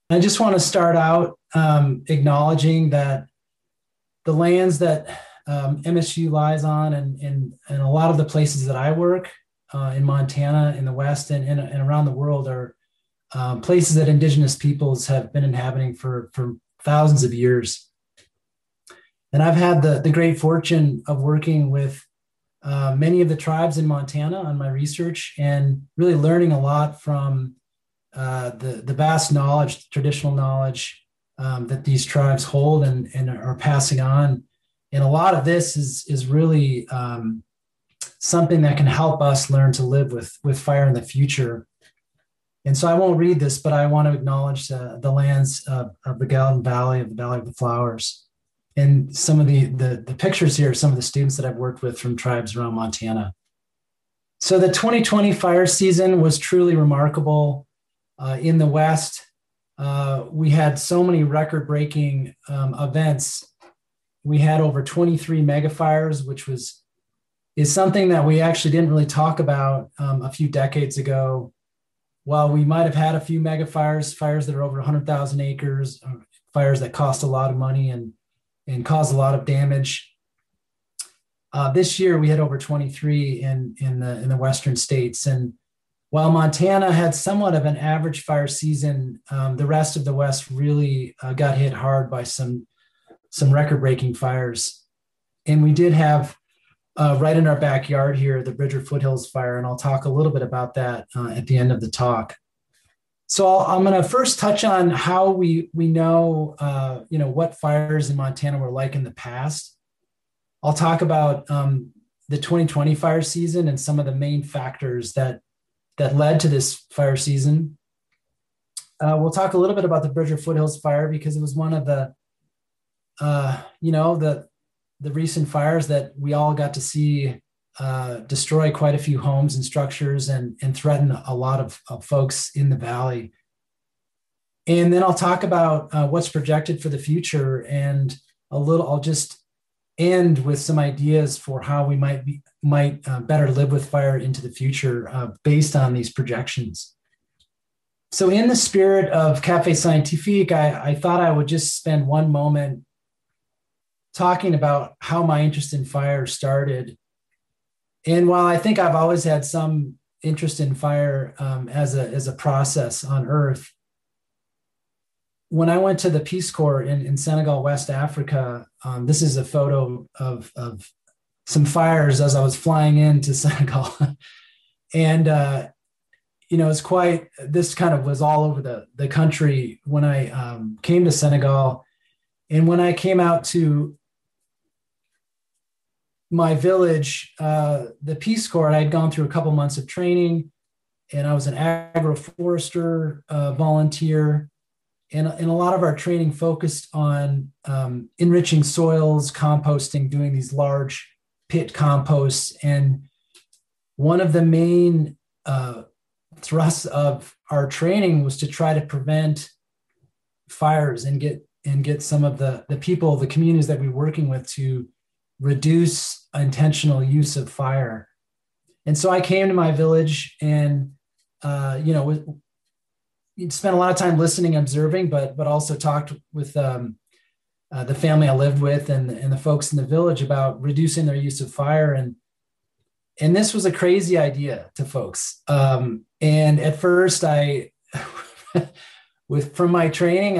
I just want to start out acknowledging that the lands that MSU lies on and a lot of the places that I work in Montana, in the West, and around the world are places that indigenous peoples have been inhabiting for thousands of years. And I've had the great fortune of working with many of the tribes in Montana on my research and really learning a lot from the vast knowledge, traditional knowledge that these tribes hold and are passing on. And a lot of this is really something that can help us learn to live with fire in the future. And so I won't read this, but I want to acknowledge the lands of the Gallatin Valley, of the Valley of the Flowers. And some of the pictures here are some of the students that I've worked with from tribes around Montana. So the 2020 fire season was truly remarkable. In the West, we had so many record-breaking events. We had over 23 megafires, which is something that we actually didn't really talk about a few decades ago. While we might have had a few megafires, fires that are over 100,000 acres, fires that cost a lot of money and cause a lot of damage. This year, we had over 23 in the Western states. And while Montana had somewhat of an average fire season, the rest of the West really got hit hard by some record-breaking fires. And we did have right in our backyard here, the Bridger Foothills fire, and I'll talk a little bit about that at the end of the talk. So I'm going to first touch on how we know what fires in Montana were like in the past. I'll talk about the 2020 fire season and some of the main factors that led to this fire season. We'll talk a little bit about the Bridger Foothills fire because it was one of the recent fires that we all got to see destroy quite a few homes and structures and threaten a lot of folks in the valley. And then I'll talk about what's projected for the future and I'll just end with some ideas for how we might better live with fire into the future based on these projections. So in the spirit of Cafe Scientifique, I thought I would just spend one moment talking about how my interest in fire started. And while I think I've always had some interest in fire as a process on Earth, when I went to the Peace Corps in Senegal, West Africa, this is a photo of some fires as I was flying into Senegal. And, this kind of was all over the country when I came to Senegal. And when I came out to my village, the Peace Corps, I had gone through a couple months of training, and I was an agroforester volunteer. And a lot of our training focused on enriching soils, composting, doing these large pit composts. And one of the main thrusts of our training was to try to prevent fires and get some of the people, the communities that we were working with to reduce intentional use of fire. And so I came to my village and, spent a lot of time listening, observing, but also talked with the family I lived with and the folks in the village about reducing their use of fire. And this was a crazy idea to folks. And at first from my training,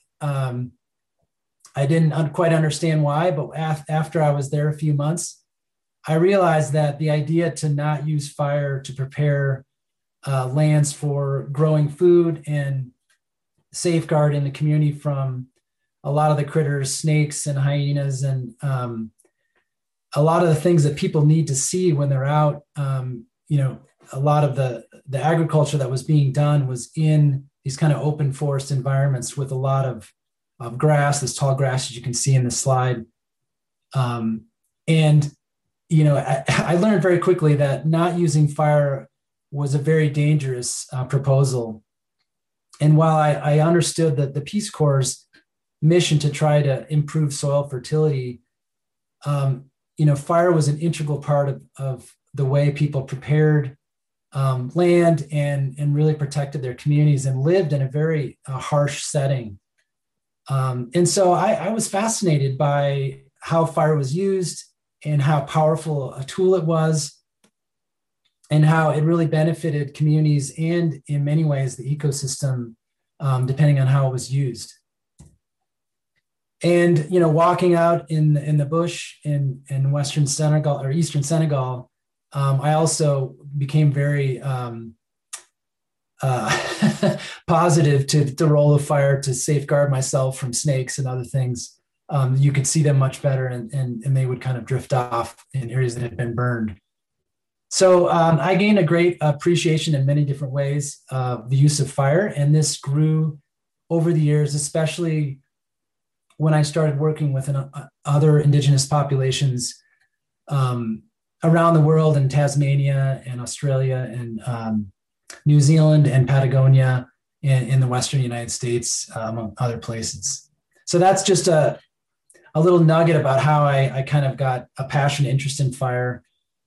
I didn't quite understand why, but after I was there a few months, I realized that the idea to not use fire to prepare lands for growing food and safeguarding the community from a lot of the critters, snakes and hyenas, and a lot of the things that people need to see when they're out. A lot of the agriculture that was being done was in these kind of open forest environments with a lot of grass, this tall grass, as you can see in the slide. I learned very quickly that not using fire was a very dangerous proposal. And while I understood that the Peace Corps' mission to try to improve soil fertility, fire was an integral part of the way people prepared land and really protected their communities and lived in a very harsh setting. And so I was fascinated by how fire was used and how powerful a tool it was, and how it really benefited communities and, in many ways, the ecosystem, depending on how it was used. And walking out in the bush in Western Senegal or Eastern Senegal, I also became very positive to the role of fire to safeguard myself from snakes and other things. You could see them much better, and they would kind of drift off in areas that had been burned. So I gained a great appreciation in many different ways of the use of fire, and this grew over the years, especially when I started working with other indigenous populations around the world, in Tasmania and Australia and New Zealand and Patagonia in the Western United States, among other places. So that's just a little nugget about how I kind of got a passionate interest in fire.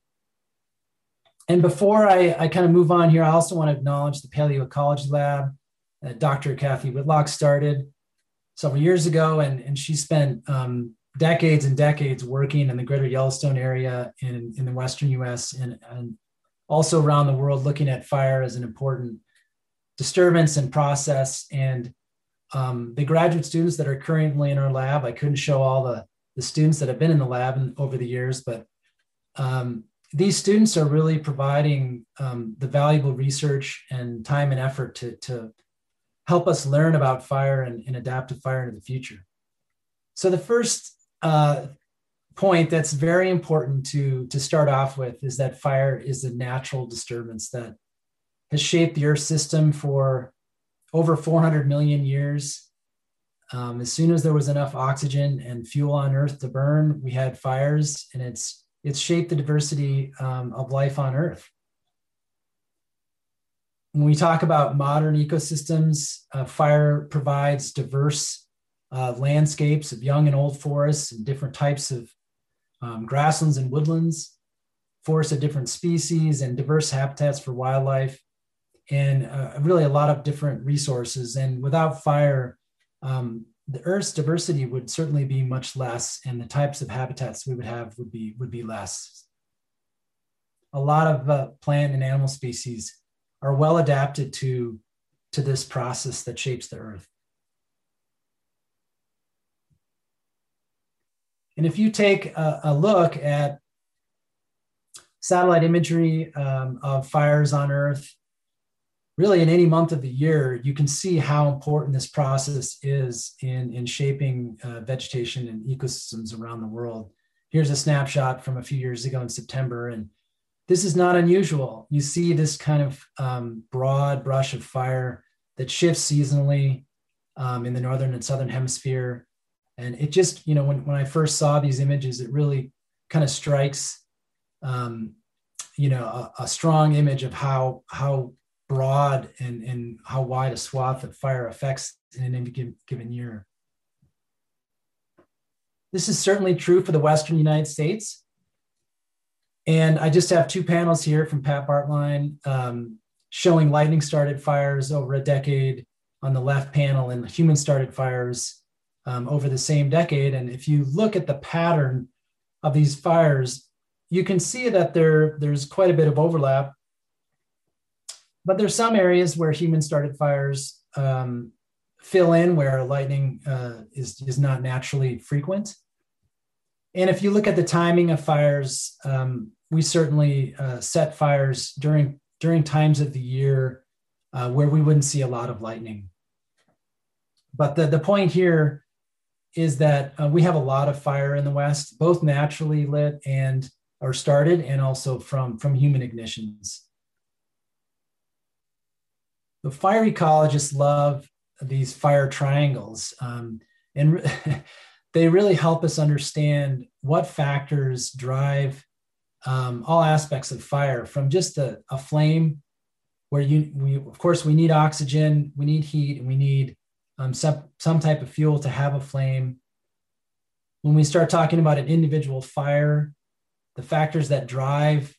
And before I kind of move on here, I also want to acknowledge the Paleoecology Lab that Dr. Kathy Whitlock started several years ago, and she spent decades and decades working in the greater Yellowstone area in the Western US and also around the world, looking at fire as an important disturbance and process. And the graduate students that are currently in our lab, I couldn't show all the students that have been in the lab over the years, but these students are really providing the valuable research and time and effort to help us learn about fire and adapt to fire into the future. So the first point that's very important to start off with is that fire is a natural disturbance that has shaped the Earth system for over 400 million years. As soon as there was enough oxygen and fuel on Earth to burn, we had fires, and it's shaped the diversity of life on Earth. When we talk about modern ecosystems, fire provides diverse landscapes of young and old forests and different types of grasslands and woodlands, forests of different species and diverse habitats for wildlife, and really a lot of different resources. And without fire, the Earth's diversity would certainly be much less, and the types of habitats we would have would be less. A lot of plant and animal species are well adapted to this process that shapes the Earth. And if you take a look at satellite imagery of fires on Earth, really in any month of the year, you can see how important this process is in shaping vegetation and ecosystems around the world. Here's a snapshot from a few years ago in September, and this is not unusual. You see this kind of broad brush of fire that shifts seasonally in the northern and southern hemisphere. And it just, when I first saw these images, it really kind of strikes, a strong image of how broad and how wide a swath of fire affects in any given year. This is certainly true for the Western United States. And I just have two panels here from Pat Bartlein showing lightning-started fires over a decade on the left panel and human-started fires over the same decade. And if you look at the pattern of these fires, you can see that there's quite a bit of overlap. But there's some areas where human-started fires fill in where lightning is not naturally frequent. And if you look at the timing of fires, we certainly set fires during times of the year where we wouldn't see a lot of lightning. But the point here is that we have a lot of fire in the West, both naturally lit or started, and also from human ignitions. The fire ecologists love these fire triangles, and they really help us understand what factors drive all aspects of fire, from just a flame, where of course we need oxygen, we need heat, and we need some type of fuel to have a flame. When we start talking about an individual fire, the factors that drive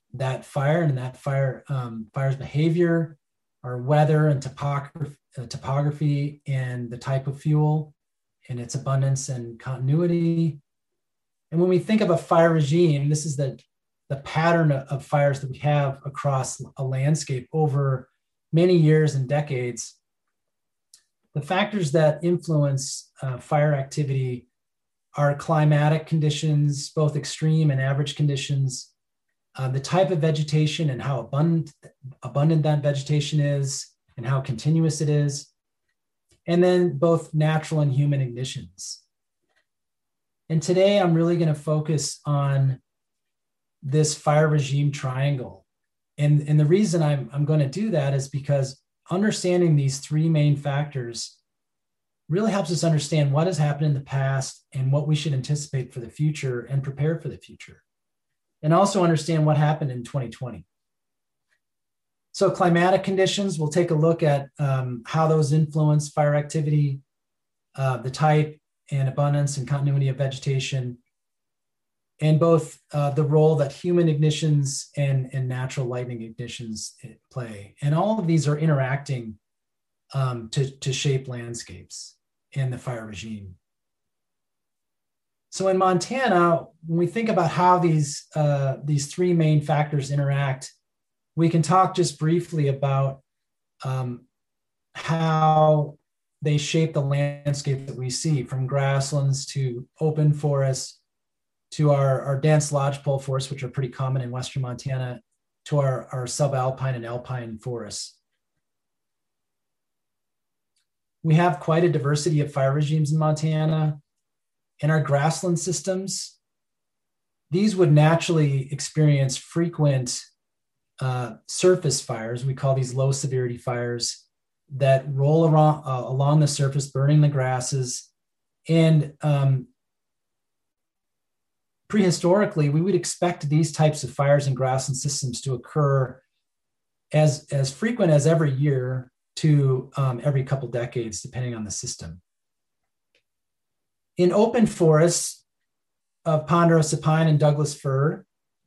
that fire and that fire's behavior, our weather and topography and the type of fuel and its abundance and continuity. And when we think of a fire regime, this is the pattern of fires that we have across a landscape over many years and decades. The factors that influence fire activity are climatic conditions, both extreme and average conditions, the type of vegetation and how abundant that vegetation is and how continuous it is, and then both natural and human ignitions. And today I'm really going to focus on this fire regime triangle. And the reason I'm going to do that is because understanding these three main factors really helps us understand what has happened in the past and what we should anticipate for the future and prepare for the future. And also understand what happened in 2020. So climatic conditions, we'll take a look at how those influence fire activity, the type and abundance and continuity of vegetation, and both the role that human ignitions and natural lightning ignitions play. And all of these are interacting to shape landscapes in the fire regime. So in Montana, when we think about how these three main factors interact, we can talk just briefly about how they shape the landscape that we see, from grasslands to open forests, to our dense lodgepole forests, which are pretty common in Western Montana, to our subalpine and alpine forests. We have quite a diversity of fire regimes in Montana. In our grassland systems, these would naturally experience frequent surface fires. We call these low severity fires that roll around, along the surface, burning the grasses. And prehistorically, we would expect these types of fires in grassland systems to occur as frequent as every year to every couple decades, depending on the system. In open forests of ponderosa pine and Douglas fir,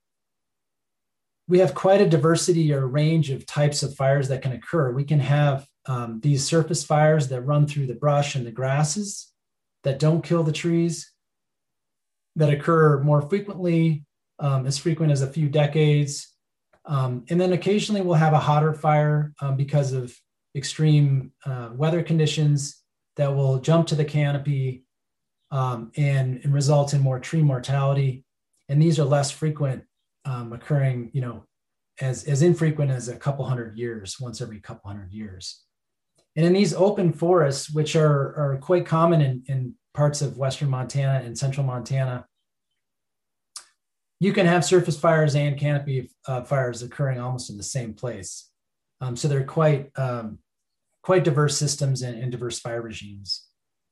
we have quite a diversity or range of types of fires that can occur. We can have these surface fires that run through the brush and the grasses that don't kill the trees, that occur more frequently, as frequent as a few decades. And then occasionally we'll have a hotter fire because of extreme weather conditions that will jump to the canopy and result in more tree mortality. And these are less frequent, occurring, as infrequent as a couple hundred years, once every couple hundred years. And in these open forests, which are quite common in parts of Western Montana and Central Montana, you can have surface fires and canopy fires occurring almost in the same place. So they're quite diverse systems and diverse fire regimes.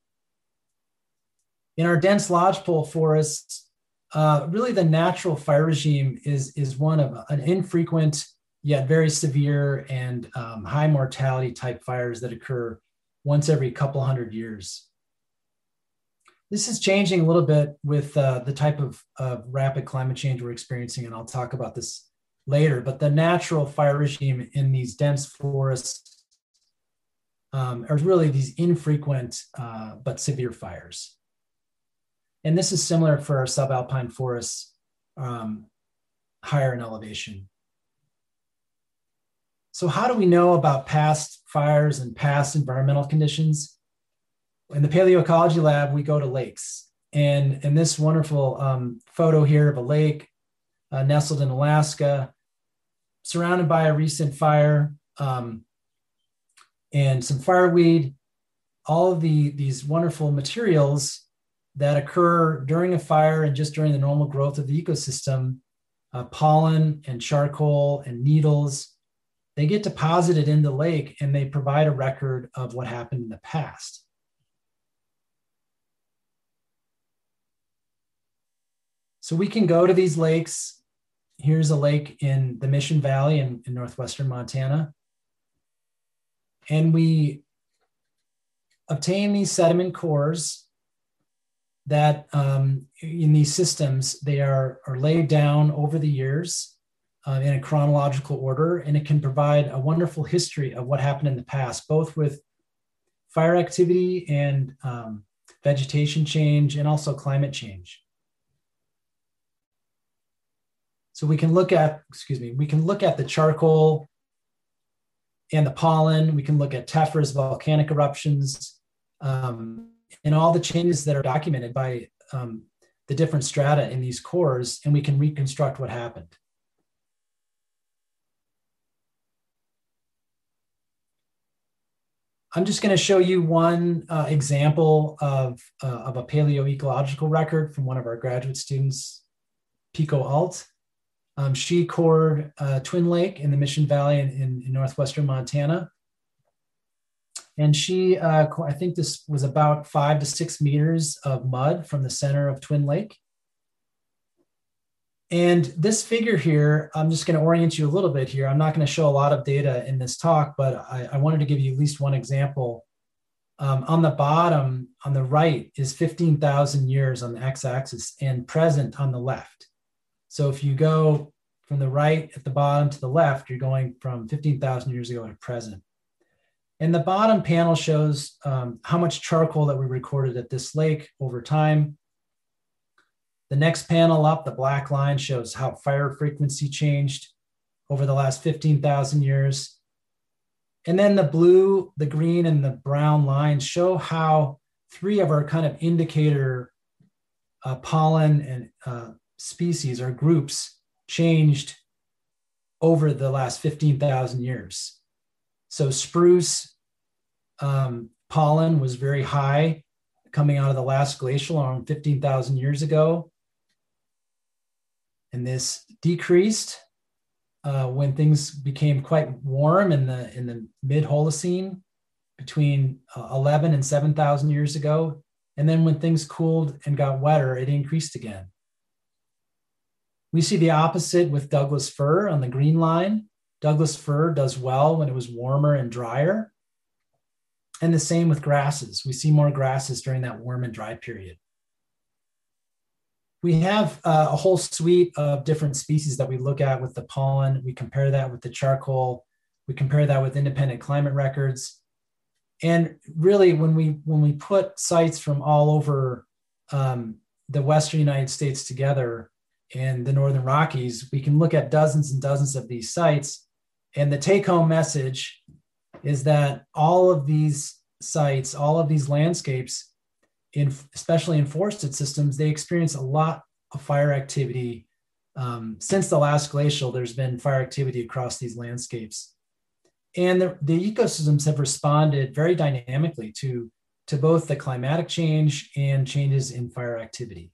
In our dense lodgepole forests, really the natural fire regime is one of an infrequent yet very severe and high mortality type fires that occur once every couple hundred years. This is changing a little bit with the type of rapid climate change we're experiencing, and I'll talk about this later, but the natural fire regime in these dense forests are really these infrequent but severe fires. And this is similar for our subalpine forests higher in elevation. So how do we know about past fires and past environmental conditions? In the Paleoecology Lab, we go to lakes. And in this wonderful photo here of a lake nestled in Alaska, surrounded by a recent fire and some fireweed, all of these wonderful materials that occur during a fire and just during the normal growth of the ecosystem, pollen and charcoal and needles, they get deposited in the lake and they provide a record of what happened in the past. So we can go to these lakes. Here's a lake in the Mission Valley in northwestern Montana. And we obtain these sediment cores that in these systems, they are laid down over the years. in a chronological order, and it can provide a wonderful history of what happened in the past, both with fire activity and vegetation change, and also climate change. So we can look at, we can look at the charcoal and the pollen. We can look at tephras, volcanic eruptions, and all the changes that are documented by the different strata in these cores, and we can reconstruct what happened. I'm just going to show you one example of a paleoecological record from one of our graduate students, Pico Alt. She cored Twin Lake in the Mission Valley in northwestern Montana. And she, I think this was about 5 to 6 meters of mud from the center of Twin Lake. And this figure here, I'm just going to orient you a little bit here. I'm not going to show a lot of data in this talk, but I wanted to give you at least one example. On the bottom, on the right, is 15,000 years on the x-axis and present on the left. So if you go from the right at the bottom to the left, you're going from 15,000 years ago to present. And the bottom panel shows how much charcoal that we recorded at this lake over time. The next panel up, the black line, shows how fire frequency changed over the last 15,000 years. And then the blue, the green, and the brown lines show how 3 of our kind of indicator pollen and species or groups changed over the last 15,000 years. So spruce pollen was very high coming out of the last glacial around 15,000 years ago. And this decreased when things became quite warm in the mid-Holocene between 11 and 7,000 years ago. And then when things cooled and got wetter, it increased again. We see the opposite with Douglas fir on the green line. Douglas fir does well when it was warmer and drier. And the same with grasses. We see more grasses during that warm and dry period. We have a whole suite of different species that we look at with the pollen. We compare that with the charcoal. We compare that with independent climate records. And really, when we put sites from all over the Western United States together and the Northern Rockies, we can look at dozens and dozens of these sites. And the take-home message is that all of these sites, all of these landscapes, especially in forested systems, they experience a lot of fire activity. Since the last glacial, there's been fire activity across these landscapes. And the ecosystems have responded very dynamically to both the climatic change and changes in fire activity.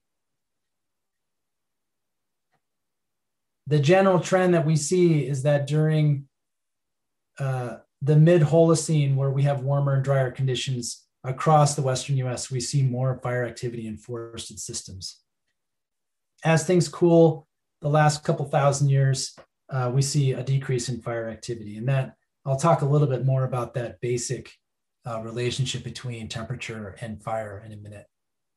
The general trend that we see is that during the mid-Holocene, where we have warmer and drier conditions, across the Western US, we see more fire activity in forested systems. As things cool, the last couple thousand years, we see a decrease in fire activity. And that, I'll talk a little bit more about that basic relationship between temperature and fire in a minute.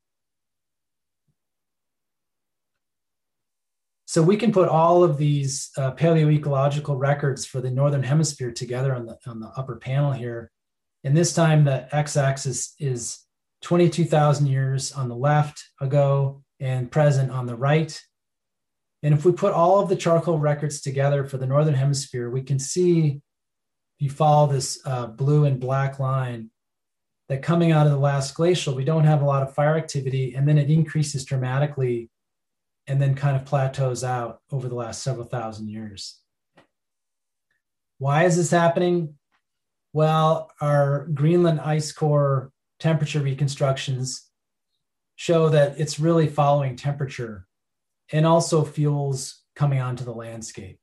So we can put all of these paleoecological records for the Northern Hemisphere together on the upper panel here. And this time the x-axis is 22,000 years on the left ago and present on the right. And if we put all of the charcoal records together for the Northern Hemisphere, we can see, if you follow this blue and black line, that coming out of the last glacial, we don't have a lot of fire activity, and then it increases dramatically and then kind of plateaus out over the last several thousand years. Why is this happening? Well, our Greenland ice core temperature reconstructions show that it's really following temperature and also fuels coming onto the landscape.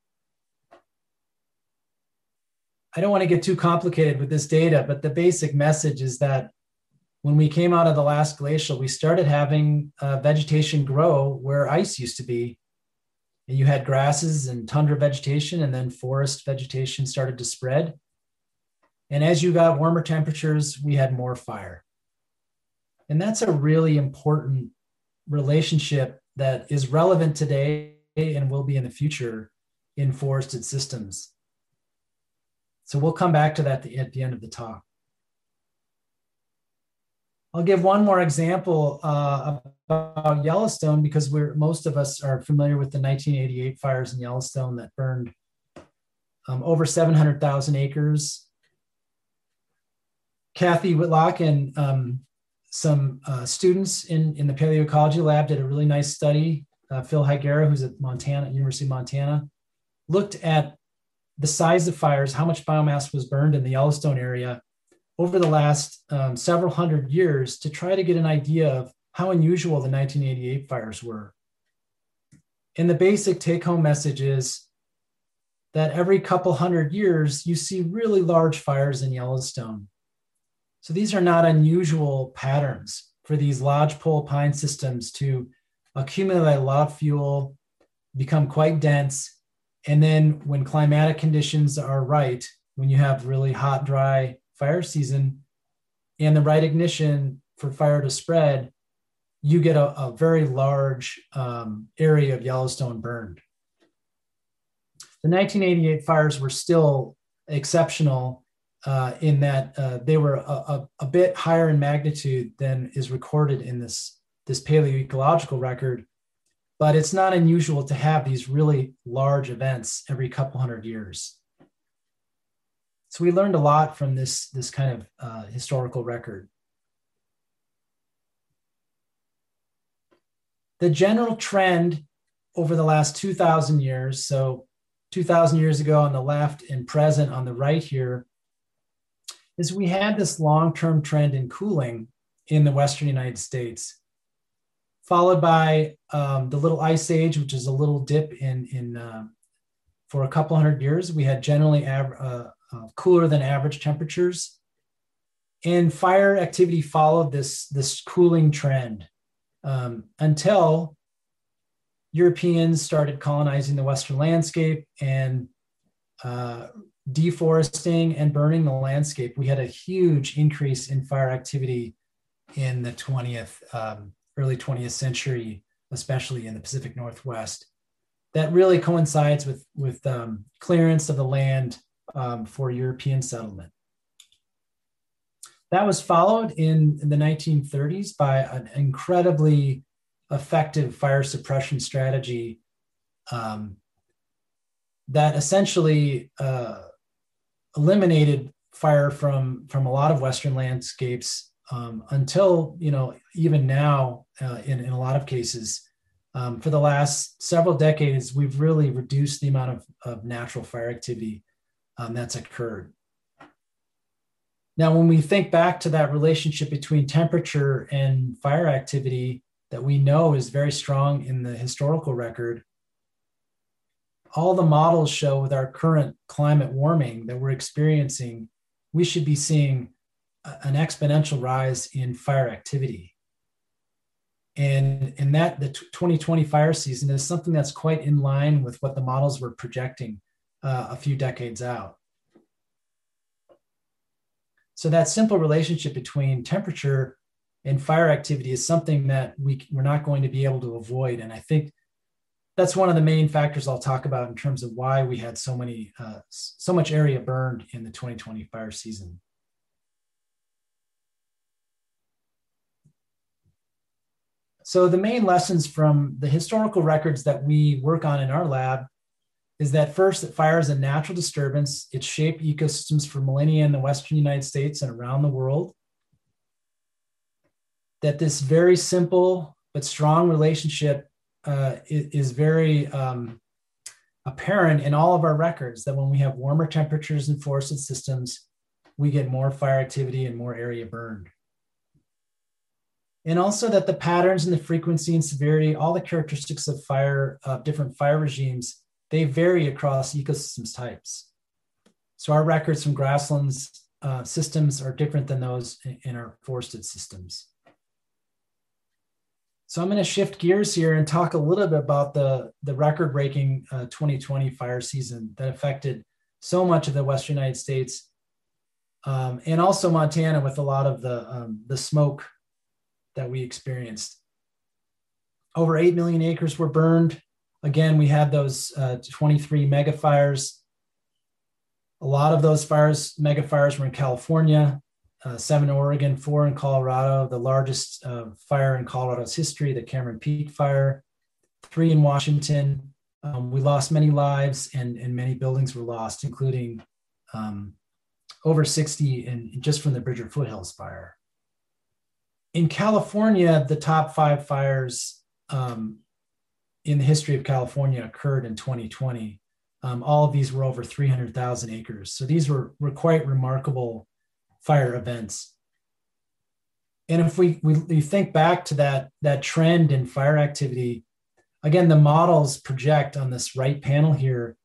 I don't want to get too complicated with this data, but the basic message is that when we came out of the last glacial, we started having vegetation grow where ice used to be. And you had grasses and tundra vegetation, and then forest vegetation started to spread. And as you got warmer temperatures, we had more fire. And that's a really important relationship that is relevant today and will be in the future in forested systems. So we'll come back to that at the end of the talk. I'll give one more example about Yellowstone, because most of us are familiar with the 1988 fires in Yellowstone that burned over 700,000 acres. Kathy Whitlock and some students in the paleoecology lab did a really nice study. Phil Higuera, who's at University of Montana, looked at the size of fires, how much biomass was burned in the Yellowstone area over the last several hundred years, to try to get an idea of how unusual the 1988 fires were. And the basic take-home message is that every couple hundred years, you see really large fires in Yellowstone. So these are not unusual patterns for these lodgepole pine systems to accumulate a lot of fuel, become quite dense, and then when climatic conditions are right, when you have really hot, dry fire season and the right ignition for fire to spread, you get a very large area of Yellowstone burned. The 1988 fires were still exceptional in that they were a bit higher in magnitude than is recorded in this paleoecological record, but it's not unusual to have these really large events every couple hundred years. So we learned a lot from this kind of historical record. The general trend over the last 2,000 years, so 2,000 years ago on the left and present on the right here, is we had this long-term trend in cooling in the Western United States, followed by the Little Ice Age, which is a little dip for a couple hundred years. We had generally cooler than average temperatures, and fire activity followed this cooling trend until Europeans started colonizing the Western landscape and deforesting and burning the landscape. We had a huge increase in fire activity in the early 20th century, especially in the Pacific Northwest. That really coincides with clearance of the land for European settlement. That was followed in the 1930s by an incredibly effective fire suppression strategy that essentially eliminated fire from a lot of Western landscapes until, even now, in a lot of cases, for the last several decades, we've really reduced the amount of natural fire activity that's occurred. Now, when we think back to that relationship between temperature and fire activity that we know is very strong in the historical record, all the models show with our current climate warming that we're experiencing, we should be seeing an exponential rise in fire activity. And that the 2020 fire season is something that's quite in line with what the models were projecting a few decades out. So that simple relationship between temperature and fire activity is something that we're not going to be able to avoid. And I think that's one of the main factors I'll talk about in terms of why we had so much area burned in the 2020 fire season. So the main lessons from the historical records that we work on in our lab is that first, that fire is a natural disturbance. It shaped ecosystems for millennia in the Western United States and around the world. That this very simple but strong relationship is very apparent in all of our records, that when we have warmer temperatures in forested systems, we get more fire activity and more area burned. And also that the patterns and the frequency and severity, all the characteristics of fire, different fire regimes, they vary across ecosystems types. So our records from grasslands systems are different than those in our forested systems. So I'm going to shift gears here and talk a little bit about the record-breaking 2020 fire season that affected so much of the Western United States and also Montana, with a lot of the smoke that we experienced. Over 8 million acres were burned, Again, we had those 23 megafires. A lot of those megafires were in California, 7 in Oregon, 4 in Colorado, the largest fire in Colorado's history, the Cameron Peak Fire, 3 in Washington. We lost many lives and many buildings were lost, including over 60 just from the Bridger Foothills Fire. In California, the top 5 fires in the history of California occurred in 2020. All of these were over 300,000 acres. So these were quite remarkable fire events. And if we think back to that trend in fire activity, again, the models project on this right panel here,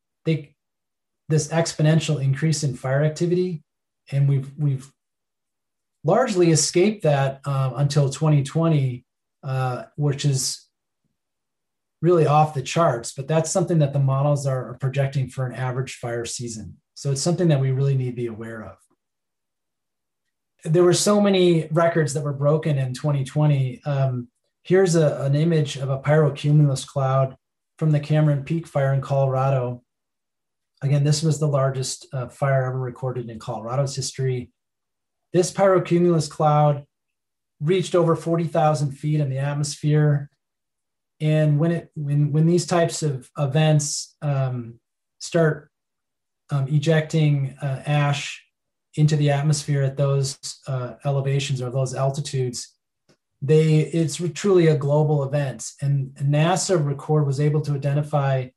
this exponential increase in fire activity, and we've largely escaped that until 2020, which is really off the charts, but that's something that the models are projecting for an average fire season. So it's something that we really need to be aware of. There were so many records that were broken in 2020. Here's an image of a pyrocumulus cloud from the Cameron Peak Fire in Colorado. Again, this was the largest fire ever recorded in Colorado's history. This pyrocumulus cloud reached over 40,000 feet in the atmosphere. And when these types of events start ejecting ash into the atmosphere at those elevations or those altitudes, it's truly a global event. And NASA was able to identify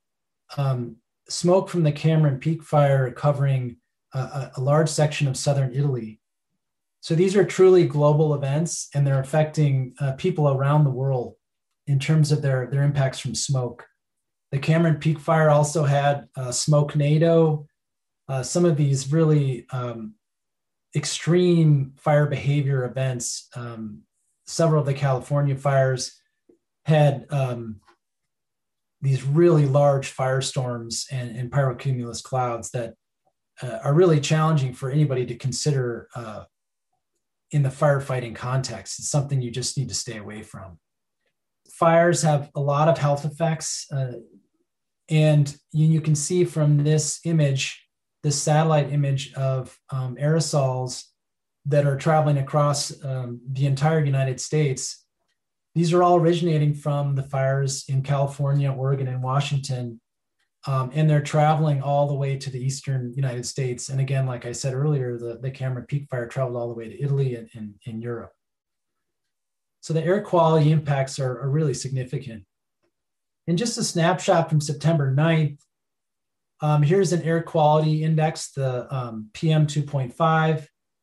smoke from the Cameron Peak Fire covering a large section of southern Italy. So these are truly global events, and they're affecting people around the world in terms of their impacts from smoke. The Cameron Peak Fire also had Smokenado, some of these really extreme fire behavior events. Several of the California fires had these really large firestorms and pyrocumulus clouds that are really challenging for anybody to consider in the firefighting context. It's something you just need to stay away from. Fires have a lot of health effects. And you can see from this image, this satellite image of aerosols that are traveling across the entire United States. These are all originating from the fires in California, Oregon, and Washington. And they're traveling all the way to the eastern United States. And again, like I said earlier, the Cameron Peak Fire traveled all the way to Italy and in Europe. So the air quality impacts are really significant. And just a snapshot from September 9th, here's an air quality index, the PM 2.5.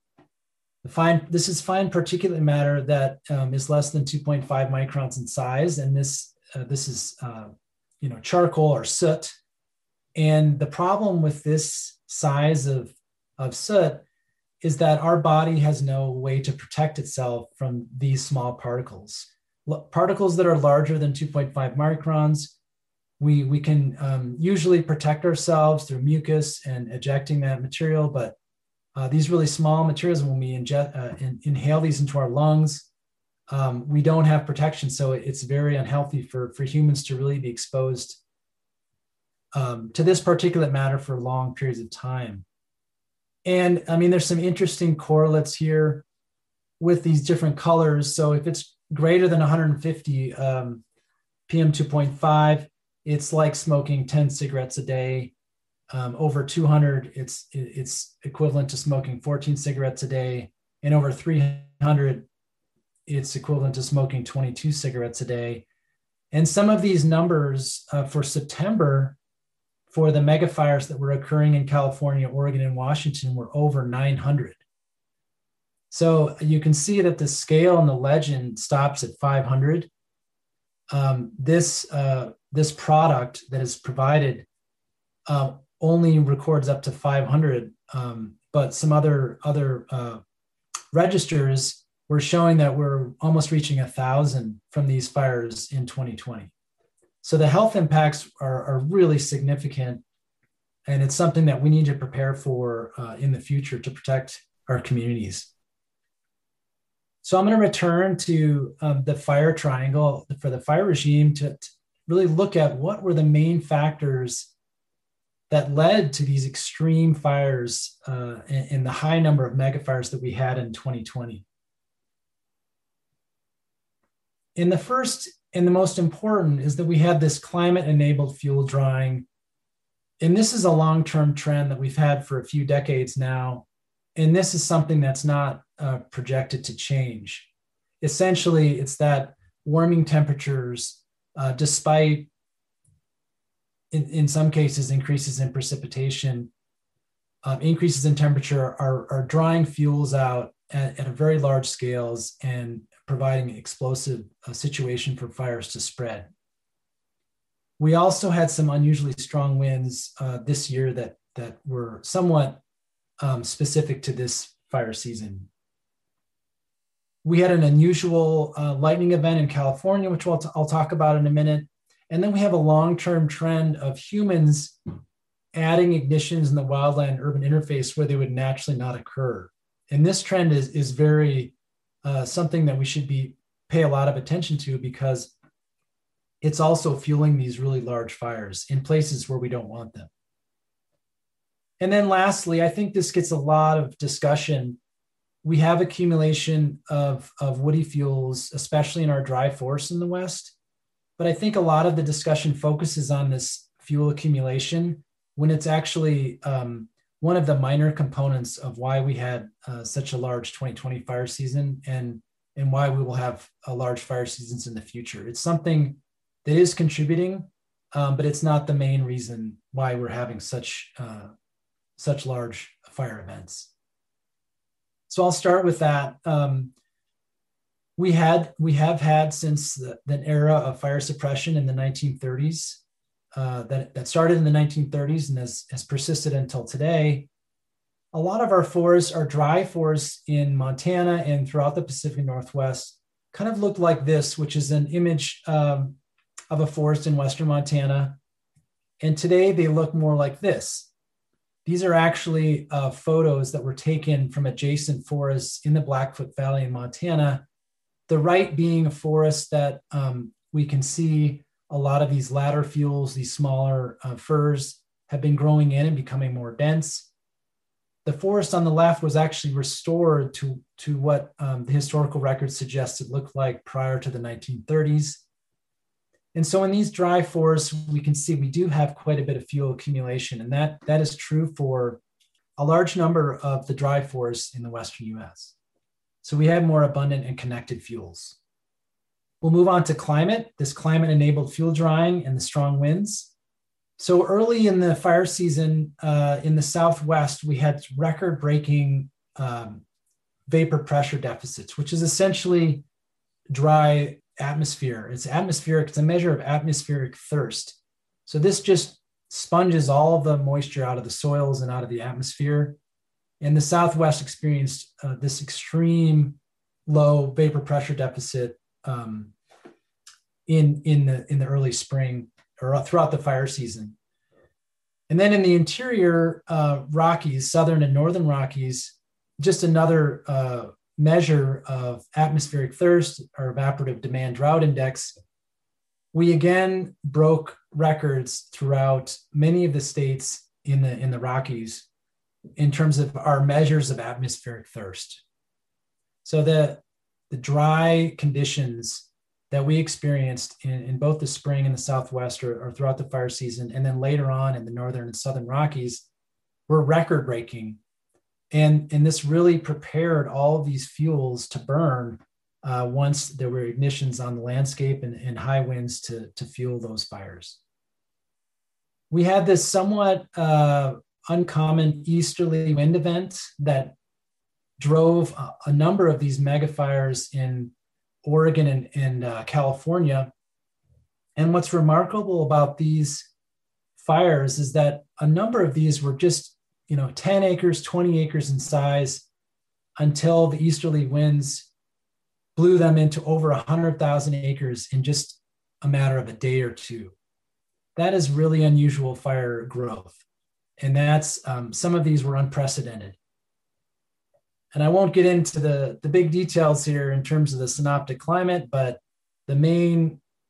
This is fine particulate matter that is less than 2.5 microns in size. And this is charcoal or soot. And the problem with this size of soot is that our body has no way to protect itself from these small particles. Particles that are larger than 2.5 microns, we can usually protect ourselves through mucus and ejecting that material, but these really small materials, when we inhale these into our lungs, we don't have protection. So it's very unhealthy for humans to really be exposed to this particulate matter for long periods of time. And I mean, there's some interesting correlates here with these different colors. So if it's greater than 150 PM 2.5, it's like smoking 10 cigarettes a day. Over 200, it's equivalent to smoking 14 cigarettes a day. And over 300, it's equivalent to smoking 22 cigarettes a day. And some of these numbers for September, for the megafires that were occurring in California, Oregon, and Washington were over 900. So you can see that the scale and the legend stops at 500. This product that is provided only records up to 500, but some other registers were showing that we're almost reaching 1,000 from these fires in 2020. So the health impacts are really significant, and it's something that we need to prepare for in the future to protect our communities. So I'm going to return to the fire triangle for the fire regime to really look at what were the main factors that led to these extreme fires and the high number of megafires that we had in 2020. And the first and the most important is that we had this climate-enabled fuel drying. And this is a long-term trend that we've had for a few decades now. And this is something that's not projected to change. Essentially, it's that warming temperatures, despite in some cases increases in precipitation, increases in temperature are drying fuels out at a very large scales and providing an explosive situation for fires to spread. We also had some unusually strong winds this year that were somewhat specific to this fire season. We had an unusual lightning event in California, which I'll talk about in a minute. And then we have a long-term trend of humans adding ignitions in the wildland urban interface where they would naturally not occur. And this trend is very something that we should pay a lot of attention to, because it's also fueling these really large fires in places where we don't want them. And then lastly, I think this gets a lot of discussion. We have accumulation of woody fuels, especially in our dry forests in the West. But I think a lot of the discussion focuses on this fuel accumulation when it's actually one of the minor components of why we had such a large 2020 fire season and why we will have large fire seasons in the future. It's something that is contributing, but it's not the main reason why we're having such large fire events. So I'll start with that. We have had since the era of fire suppression in the 1930s, that started in the 1930s and has persisted until today. A lot of our forests, our dry forests in Montana and throughout the Pacific Northwest, kind of looked like this, which is an image of a forest in Western Montana. And today they look more like this. These are actually photos that were taken from adjacent forests in the Blackfoot Valley in Montana. The right being a forest that we can see a lot of these ladder fuels, these smaller firs have been growing in and becoming more dense. The forest on the left was actually restored to what the historical records suggest it looked like prior to the 1930s. And so in these dry forests, we can see we do have quite a bit of fuel accumulation, and that is true for a large number of the dry forests in the Western US. So we have more abundant and connected fuels. We'll move on to climate, this climate-enabled fuel drying and the strong winds. So early in the fire season in the Southwest, we had record-breaking vapor pressure deficits, which is essentially dry atmosphere. It's atmospheric, it's a measure of atmospheric thirst. So this just sponges all of the moisture out of the soils and out of the atmosphere. And the Southwest experienced this extreme low vapor pressure deficit in the early spring or throughout the fire season. And then in the interior Rockies, Southern and Northern Rockies, just another measure of atmospheric thirst or evaporative demand drought index, we again broke records throughout many of the states in the Rockies in terms of our measures of atmospheric thirst. So the dry conditions that we experienced in both the spring and the Southwest or throughout the fire season, and then later on in the Northern and Southern Rockies, were record-breaking. And this really prepared all of these fuels to burn once there were ignitions on the landscape and high winds to fuel those fires. We had this somewhat uncommon easterly wind event that drove a number of these megafires in Oregon and California. And what's remarkable about these fires is that a number of these were just 10 acres, 20 acres in size until the easterly winds blew them into over 100,000 acres in just a matter of a day or two. That is really unusual fire growth. And that's, some of these were unprecedented. And I won't get into the big details here in terms of the synoptic climate, but the main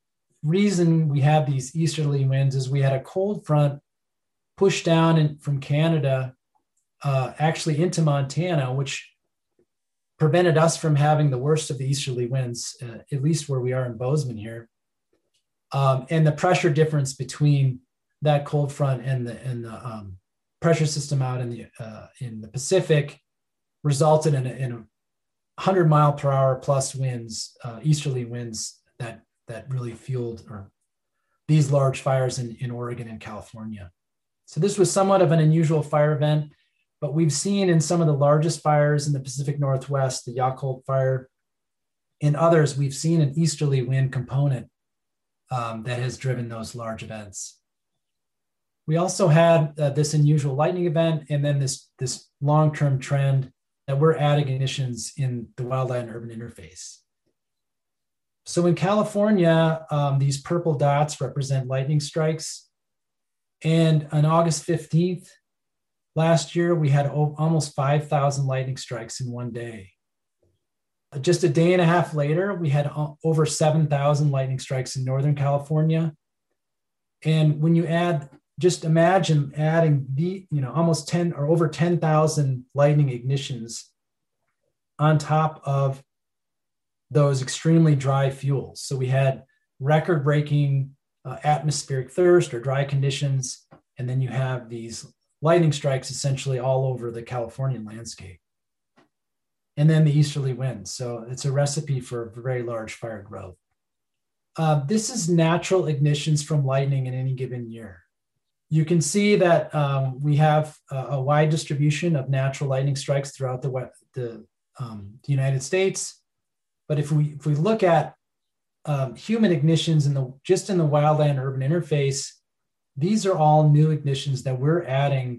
reason we have these easterly winds is we had a cold front push down from Canada actually into Montana, which prevented us from having the worst of the easterly winds, at least where we are in Bozeman here. And the pressure difference between that cold front and the pressure system out in the Pacific resulted in a 100-mile-per-hour plus winds, easterly winds that really fueled these large fires in Oregon and California. So this was somewhat of an unusual fire event, but we've seen in some of the largest fires in the Pacific Northwest, the Yakult fire, and others, we've seen an easterly wind component that has driven those large events. We also had this unusual lightning event, and then this long-term trend that we're adding ignitions in the wildland urban interface. So in California, these purple dots represent lightning strikes. And on August 15th, last year, we had almost 5,000 lightning strikes in one day. Just a day and a half later, we had over 7,000 lightning strikes in Northern California. And when you add, just imagine adding almost 10 or over 10,000 lightning ignitions on top of those extremely dry fuels. So we had record-breaking atmospheric thirst or dry conditions, and then you have these lightning strikes essentially all over the Californian landscape. And then the easterly winds. So it's a recipe for very large fire growth. This is natural ignitions from lightning in any given year. You can see that we have a wide distribution of natural lightning strikes throughout the United States. But if we look at human ignitions in the wildland urban interface, these are all new ignitions that we're adding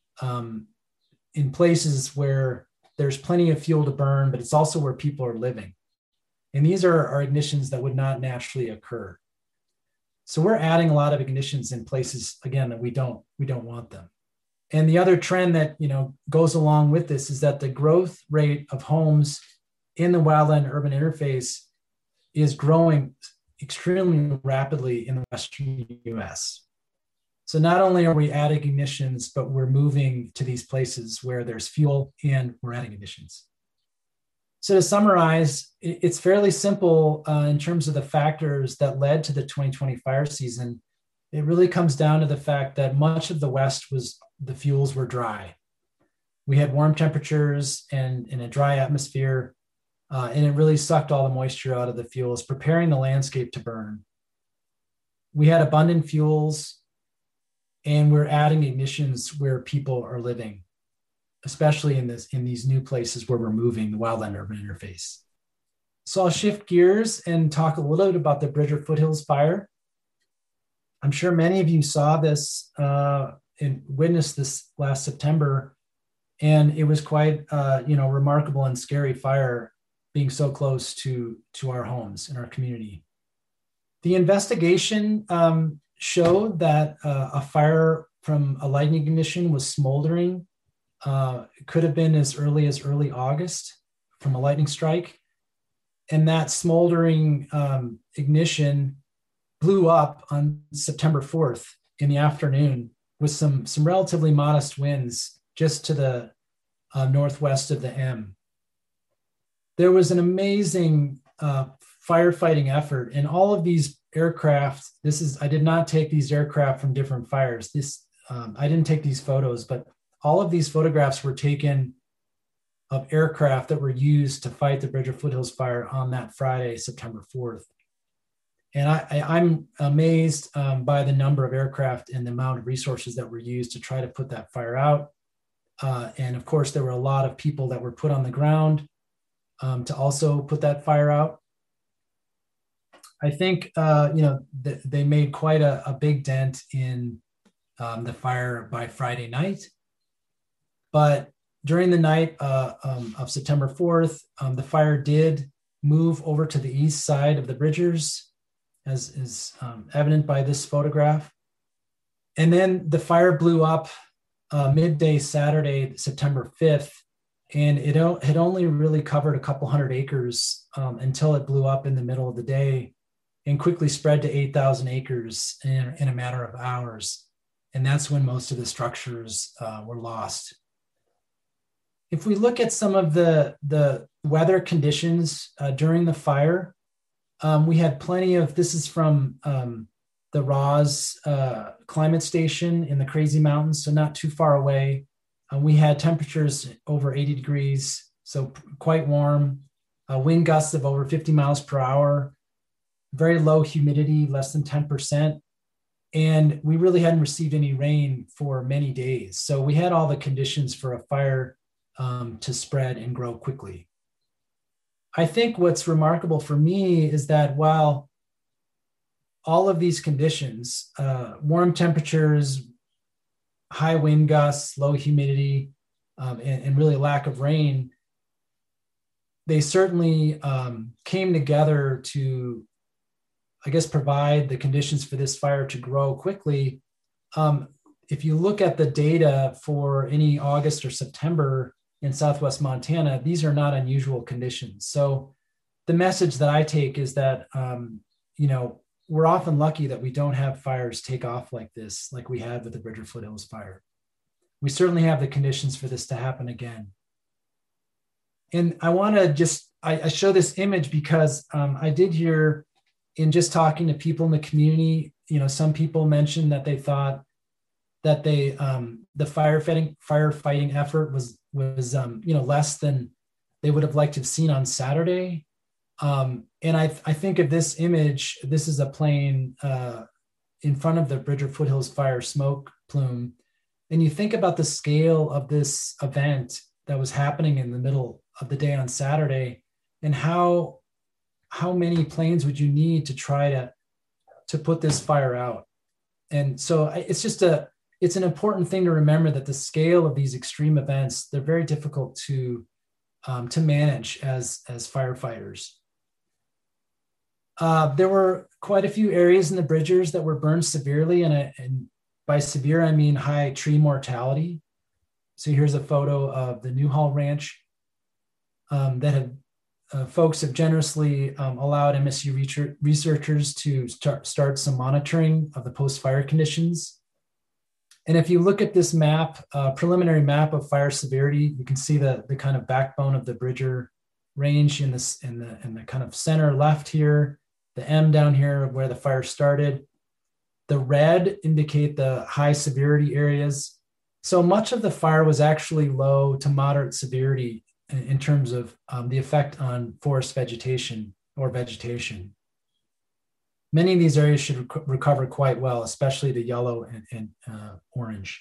in places where there's plenty of fuel to burn, but it's also where people are living. And these are ignitions that would not naturally occur. So we're adding a lot of ignitions in places, again, that we don't want them. And the other trend that goes along with this is that the growth rate of homes in the wildland urban interface is growing extremely rapidly in the Western US. So not only are we adding ignitions, but we're moving to these places where there's fuel and we're adding ignitions. So to summarize, it's fairly simple in terms of the factors that led to the 2020 fire season. It really comes down to the fact that much of the West the fuels were dry. We had warm temperatures and a dry atmosphere, and it really sucked all the moisture out of the fuels, preparing the landscape to burn. We had abundant fuels, and we're adding ignitions where people are living, especially in these new places where we're moving, the wildland urban interface. So I'll shift gears and talk a little bit about the Bridger Foothills fire. I'm sure many of you saw this and witnessed this last September, and it was quite remarkable and scary fire being so close to our homes and our community. The investigation showed that a fire from a lightning ignition was smoldering. It could have been as early August from a lightning strike. And that smoldering ignition blew up on September 4th in the afternoone with some relatively modest winds just to the northwest of the M. There was an amazing firefighting effort, and all of these aircraft, I did not take these aircraft from different fires. I didn't take these photos, but all of these photographs were taken of aircraft that were used to fight the Bridger Foothills fire on that Friday, September 4th. And I'm amazed by the number of aircraft and the amount of resources that were used to try to put that fire out. And of course, there were a lot of people that were put on the ground to also put that fire out. I think, they made quite a big dent in the fire by Friday night. But during the night of September 4th, the fire did move over to the east side of the Bridgers, as is evident by this photograph. And then the fire blew up midday Saturday, September 5th, and it had only really covered a couple hundred acres until it blew up in the middle of the day. and quickly spread to 8,000 acres in a matter of hours. And that's when most of the structures were lost. If we look at some of the weather conditions during the fire, we had plenty of, this is from the Ross climate station in the Crazy Mountains, so not too far away. We had temperatures over 80 degrees, so quite warm, wind gusts of over 50 miles per hour, very low humidity, less than 10%. And we really hadn't received any rain for many days. So we had all the conditions for a fire to spread and grow quickly. I think what's remarkable for me is that while all of these conditions, warm temperatures, high wind gusts, low humidity, and really lack of rain, they certainly came together to, I guess, provide the conditions for this fire to grow quickly. If you look at the data for any August or September in Southwest Montana, these are not unusual conditions. So the message that I take is that, we're often lucky that we don't have fires take off like this, like we had with the Bridger Foothills fire. We certainly have the conditions for this to happen again. And I want to I show this image because I did hear in just talking to people in the community, some people mentioned that they thought that the firefighting effort was less than they would have liked to have seen on Saturday. And I think of this image, this is a plane in front of the Bridger Foothills fire smoke plume. And you think about the scale of this event that was happening in the middle of the day on Saturday, and how many planes would you need to try to put this fire out? And so it's an important thing to remember that the scale of these extreme events, they're very difficult to manage as firefighters. There were quite a few areas in the Bridgers that were burned severely, and by severe, I mean high tree mortality. So here's a photo of the Newhall Ranch that folks have generously allowed MSU researchers to start some monitoring of the post-fire conditions. And if you look at this map, preliminary map of fire severity, you can see the kind of backbone of the Bridger Range in the kind of center left here, the M down here where the fire started. The red indicate the high severity areas. So much of the fire was actually low to moderate severity in terms of the effect on forest vegetation or vegetation. Many of these areas should recover quite well, especially the yellow and orange.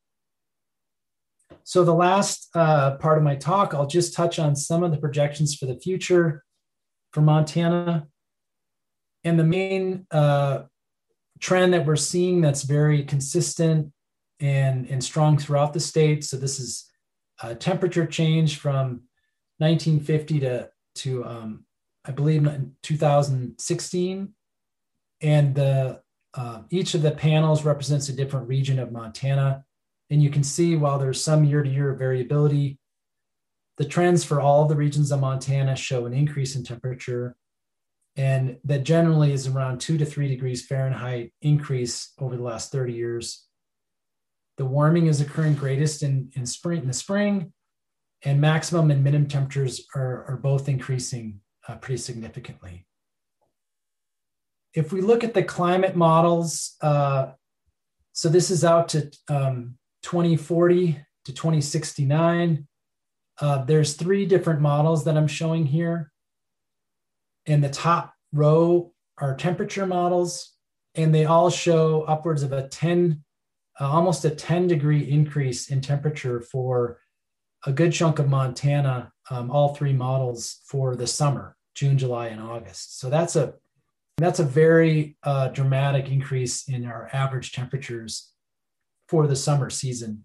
So the last part of my talk, I'll just touch on some of the projections for the future for Montana. And the main trend that we're seeing that's very consistent and strong throughout the state. So this is a temperature change from 1950 to I believe 2016. And each of the panels represents a different region of Montana. And you can see while there's some year-to-year variability, the trends for all of the regions of Montana show an increase in temperature. And that generally is around 2 to 3 degrees Fahrenheit increase over the last 30 years. The warming is occurring greatest in the spring, and maximum and minimum temperatures are both increasing pretty significantly. If we look at the climate models, so this is out to 2040 to 2069. There's 3 different models that I'm showing here. In the top row are temperature models, and they all show upwards of almost a 10-degree increase in temperature for a good chunk of Montana, all 3 models for the summer, June, July, and August. So that's a very dramatic increase in our average temperatures for the summer season.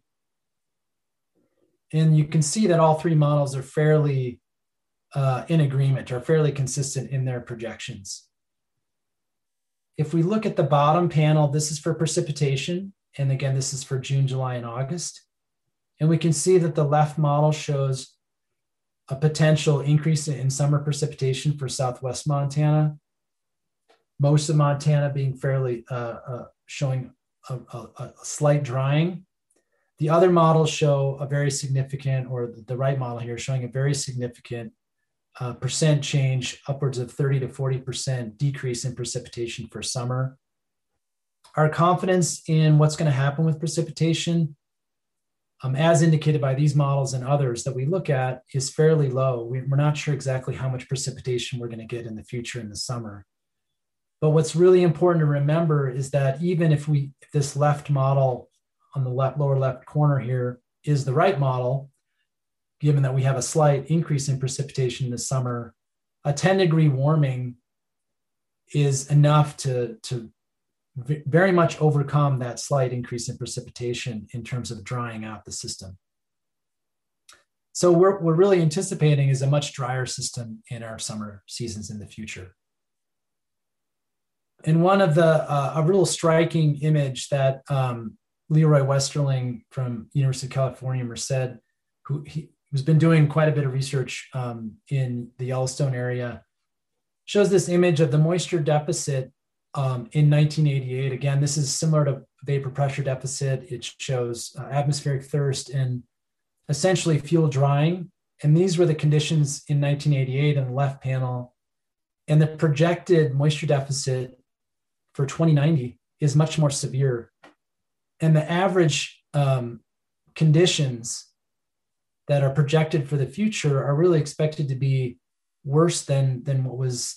And you can see that all 3 models are fairly in agreement, or fairly consistent in their projections. If we look at the bottom panel, this is for precipitation. And again, this is for June, July, and August. And we can see that the left model shows a potential increase in summer precipitation for Southwest Montana. most of Montana being fairly showing a slight drying. The other models show a very significant, or the right model here showing a very significant percent change, upwards of 30 to 40% decrease in precipitation for summer. Our confidence in what's going to happen with precipitation, as indicated by these models and others that we look at, is fairly low. We're not sure exactly how much precipitation we're going to get in the future in the summer. But what's really important to remember is that even if this left model on the lower left corner here is the right model, given that we have a slight increase in precipitation this summer, a 10-degree warming is enough to very much overcome that slight increase in precipitation in terms of drying out the system. So we're really anticipating is a much drier system in our summer seasons in the future. And one of a real striking image that Leroy Westerling from University of California, Merced, who's been doing quite a bit of research in the Yellowstone area, shows this image of the moisture deficit in 1988. Again, this is similar to vapor pressure deficit. It shows atmospheric thirst and essentially fuel drying. And these were the conditions in 1988 in the left panel. And the projected moisture deficit for 2090 is much more severe. And the average conditions that are projected for the future are really expected to be worse than what was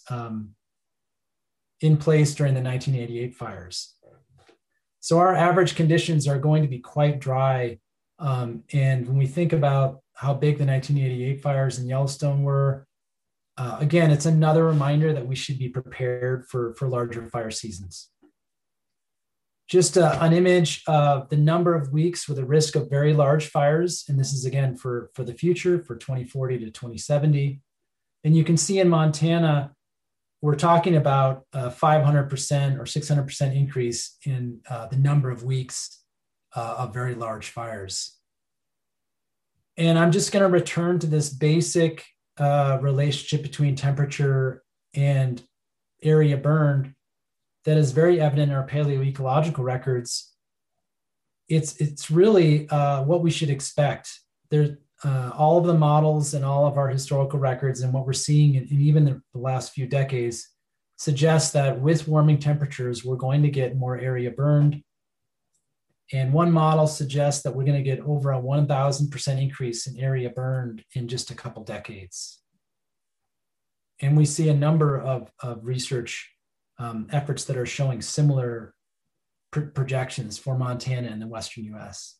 in place during the 1988 fires. So our average conditions are going to be quite dry. And when we think about how big the 1988 fires in Yellowstone were, again, it's another reminder that we should be prepared for larger fire seasons. Just an image of the number of weeks with a risk of very large fires. And this is again for the future, for 2040 to 2070. And you can see in Montana, we're talking about a 500% or 600% increase in the number of weeks of very large fires. And I'm just going to return to this basic relationship between temperature and area burned that is very evident in our paleoecological records. It's really what we should expect. There's all of the models and all of our historical records and what we're seeing in even the last few decades suggests that with warming temperatures, we're going to get more area burned. And one model suggests that we're going to get over a 1,000% increase in area burned in just a couple decades. And we see a number of research efforts that are showing similar projections for Montana and the Western US.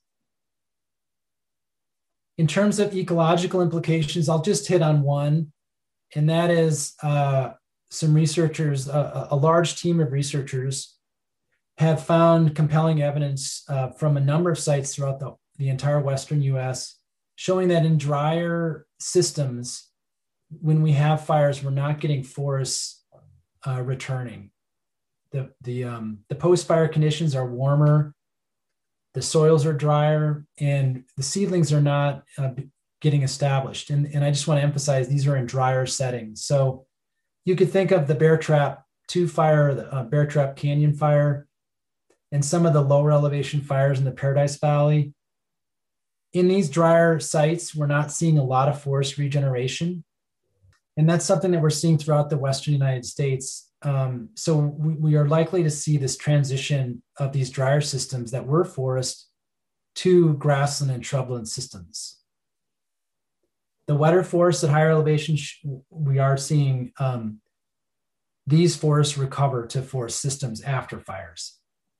In terms of ecological implications, I'll just hit on one, and that is some researchers, a large team of researchers have found compelling evidence from a number of sites throughout the entire Western US, showing that in drier systems, when we have fires, we're not getting forests returning. The post-fire conditions are warmer, the soils are drier, and the seedlings are not getting established. And I just want to emphasize these are in drier settings. So you could think of the Bear Trap 2 fire, the Bear Trap Canyon fire, and some of the lower elevation fires in the Paradise Valley. In these drier sites, we're not seeing a lot of forest regeneration. And that's something that we're seeing throughout the Western United States. So we are likely to see this transition of these drier systems that were forest to grassland and shrubland systems. The wetter forests at higher elevation, we are seeing these forests recover to forest systems after fires.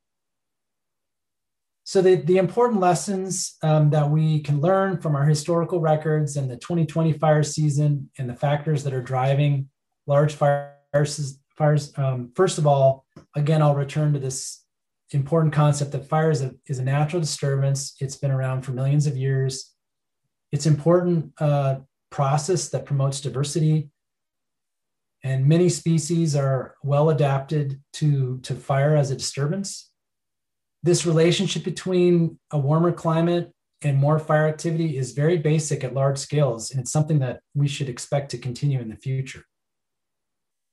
So the important lessons that we can learn from our historical records and the 2020 fire season and the factors that are driving large fires. First of all, again, I'll return to this important concept that fire is a natural disturbance. It's been around for millions of years. It's an important process that promotes diversity. And many species are well adapted to fire as a disturbance. This relationship between a warmer climate and more fire activity is very basic at large scales, and it's something that we should expect to continue in the future.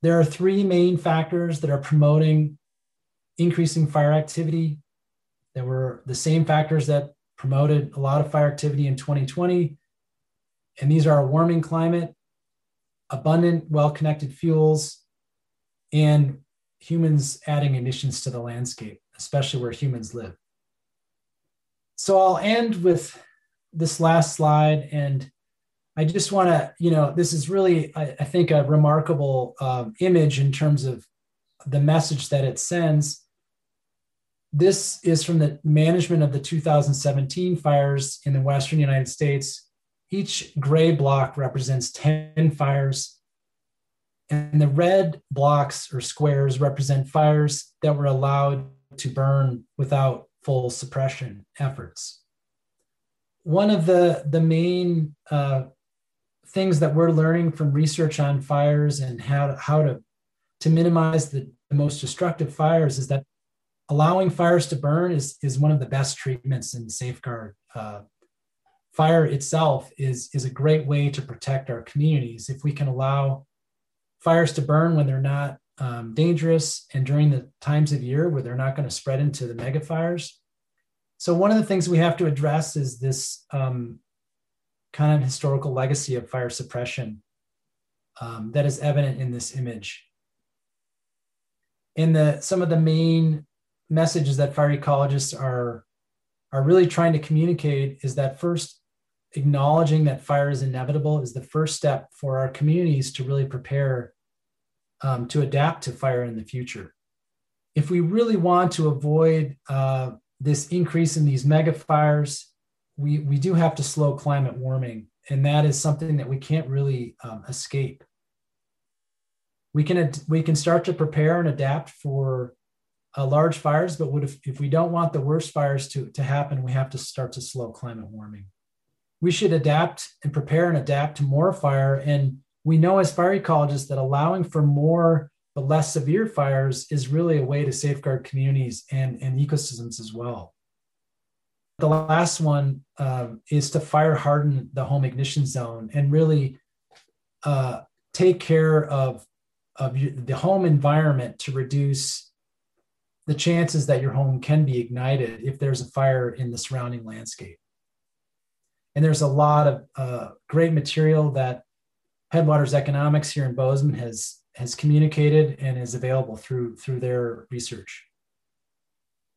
There are three main factors that are promoting increasing fire activity. There were the same factors that promoted a lot of fire activity in 2020. And these are a warming climate, abundant, well-connected fuels, and humans adding emissions to the landscape, especially where humans live. So I'll end with this last slide. And I just want to, this is really, I think, a remarkable image in terms of the message that it sends. This is from the management of the 2017 fires in the Western United States. Each gray block represents 10 fires, and the red blocks or squares represent fires that were allowed to burn without full suppression efforts. One of the main things that we're learning from research on fires and how to minimize the most destructive fires is that allowing fires to burn is one of the best treatments and safeguard. Fire itself is a great way to protect our communities. If we can allow fires to burn when they're not dangerous and during the times of year where they're not going to spread into the mega fires. So one of the things we have to address is this kind of historical legacy of fire suppression that is evident in this image. And some of the main messages that fire ecologists are really trying to communicate is that first, acknowledging that fire is inevitable is the first step for our communities to really prepare to adapt to fire in the future. If we really want to avoid this increase in these mega fires, we do have to slow climate warming, and that is something that we can't really escape. We can start to prepare and adapt for large fires, but if we don't want the worst fires to happen, we have to start to slow climate warming. We should adapt and prepare and adapt to more fire. And we know as fire ecologists that allowing for more but less severe fires is really a way to safeguard communities and ecosystems as well. The last one is to fire harden the home ignition zone and really take care of the home environment to reduce the chances that your home can be ignited if there's a fire in the surrounding landscape. And there's a lot of great material that Headwaters Economics here in Bozeman has communicated and is available through their research.